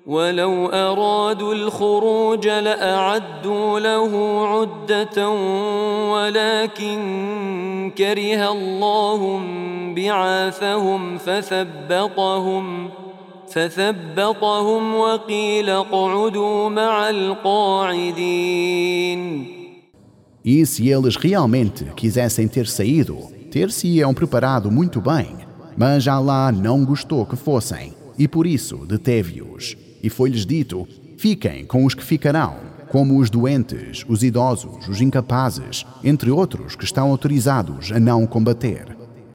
ولو أرادوا الخروج لأعدوا له عدة ولكن كره الله بعاثهم فثبطهم وقيل اقعدوا مع القاعدين. E se eles realmente quisessem ter saído, ter-se-iam preparado muito bem, mas Allah não gostou que fossem, e por isso deteve-os. E foi-lhes dito: fiquem com os que ficarão, como os doentes, os idosos, os incapazes, entre outros que estão autorizados a não combater.